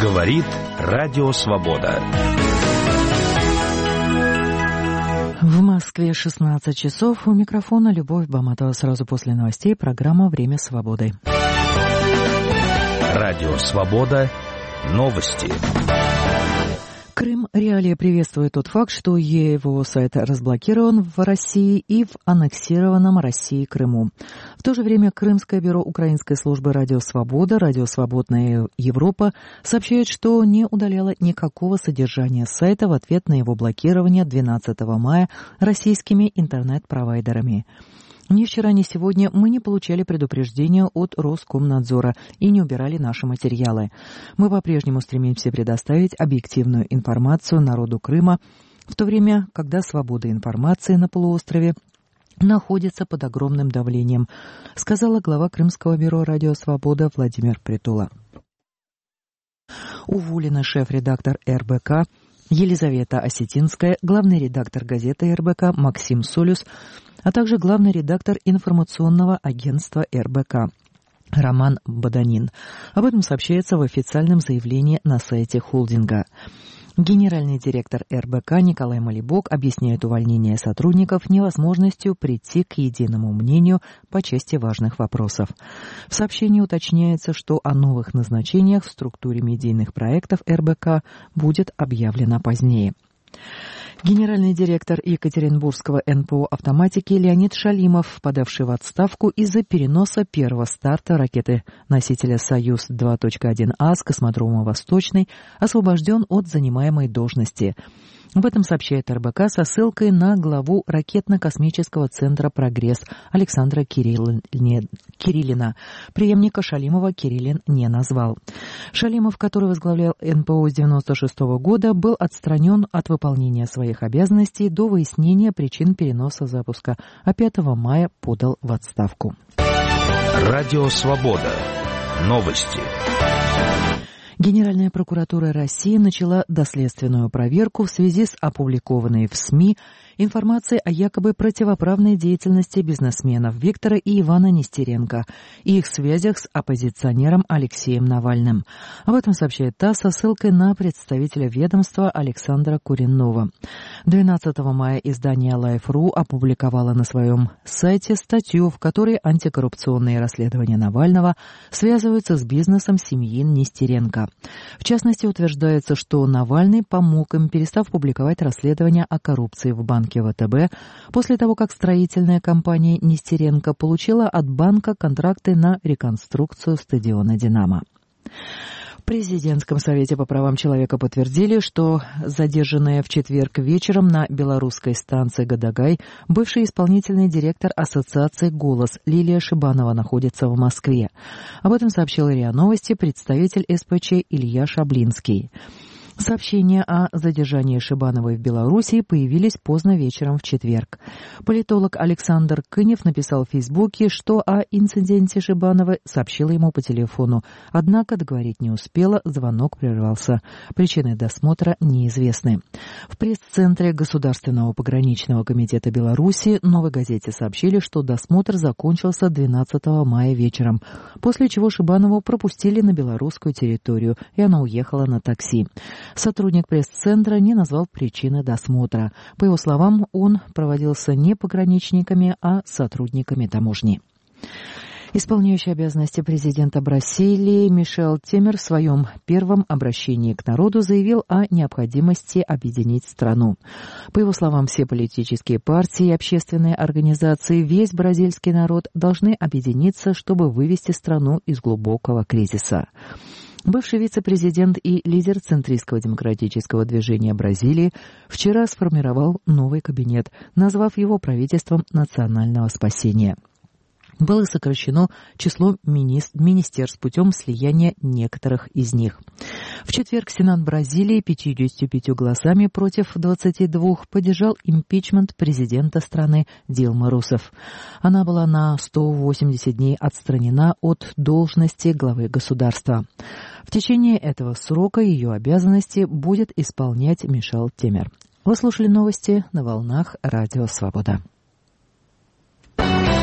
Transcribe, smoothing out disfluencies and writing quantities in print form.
Говорит Радио Свобода. В Москве 16 часов. У микрофона Любовь Баматова. Сразу после новостей программа «Время свободы». Радио Свобода. Новости. Крым Реалия приветствует тот факт, что его сайт разблокирован в России и в аннексированном России Крыму. В то же время Крымское бюро Украинской службы «Радио Свобода», «Радио Свободная Европа» сообщает, что не удаляло никакого содержания сайта в ответ на его блокирование 12 мая российскими интернет-провайдерами. Ни вчера, ни сегодня мы не получали предупреждения от Роскомнадзора и не убирали наши материалы. Мы по-прежнему стремимся предоставить объективную информацию народу Крыма, в то время, когда свобода информации на полуострове находится под огромным давлением, сказала глава Крымского бюро «Радио Свобода» Владимир Притула. Уволены шеф-редактор РБК Елизавета Осетинская, главный редактор газеты РБК Максим Солюс, а также главный редактор информационного агентства РБК Роман Баданин. Об этом сообщается в официальном заявлении на сайте холдинга. Генеральный директор РБК Николай Малибок объясняет увольнение сотрудников невозможностью прийти к единому мнению по части важных вопросов. В сообщении уточняется, что о новых назначениях в структуре медийных проектов РБК будет объявлено позднее. Генеральный директор Екатеринбургского НПО «Автоматики» Леонид Шалимов, подавший в отставку из-за переноса первого старта ракеты-носителя «Союз-2.1А» с космодрома «Восточный», освобожден от занимаемой должности. Об этом сообщает РБК со ссылкой на главу ракетно-космического центра «Прогресс» Александра Кириллина. Преемника Шалимова Кириллин не назвал. Шалимов, который возглавлял НПО с 1996 года, был отстранен от выполнения своих обязанностей до выяснения причин переноса запуска, а 5 мая подал в отставку. Радио Свобода. Новости. Генеральная прокуратура России начала доследственную проверку в связи с опубликованной в СМИ информацией о якобы противоправной деятельности бизнесменов Виктора и Ивана Нестеренко и их связях с оппозиционером Алексеем Навальным. Об этом сообщает ТАСС со ссылкой на представителя ведомства Александра Куреннова. 12 мая издание Life.ru опубликовало на своем сайте статью, в которой антикоррупционные расследования Навального связываются с бизнесом семьи Нестеренко. В частности, утверждается, что Навальный помог им, перестав публиковать расследования о коррупции в банке ВТБ после того, как строительная компания Нестеренко получила от банка контракты на реконструкцию стадиона «Динамо». В Президентском совете по правам человека подтвердили, что задержанная в четверг вечером на белорусской станции Гадагай бывший исполнительный директор ассоциации «Голос» Лилия Шибанова находится в Москве. Об этом сообщил РИА Новости представитель СПЧ Илья Шаблинский. Сообщения о задержании Шибановой в Белоруссии появились поздно вечером в четверг. Политолог Александр Кынев написал в Фейсбуке, что о инциденте Шибановой сообщила ему по телефону. Однако договорить не успела, звонок прервался. Причины досмотра неизвестны. В пресс-центре Государственного пограничного комитета Беларуси «Новой газете» сообщили, что досмотр закончился 12 мая вечером, после чего Шибанову пропустили на белорусскую территорию, и она уехала на такси. Сотрудник пресс-центра не назвал причины досмотра. По его словам, он проводился не пограничниками, а сотрудниками таможни. Исполняющий обязанности президента Бразилии Мишел Темер в своем первом обращении к народу заявил о необходимости объединить страну. По его словам, все политические партии и общественные организации, весь бразильский народ должны объединиться, чтобы вывести страну из глубокого кризиса. Бывший вице-президент и лидер центристского демократического движения Бразилии вчера сформировал новый кабинет, назвав его правительством национального спасения. Было сокращено число министерств путем слияния некоторых из них. В четверг Сенат Бразилии 55 голосами против 22 поддержал импичмент президента страны Дилмы Русефф. Она была на 180 дней отстранена от должности главы государства. В течение этого срока ее обязанности будет исполнять Мишел Темер. Вы слушали новости на волнах Радио Свобода.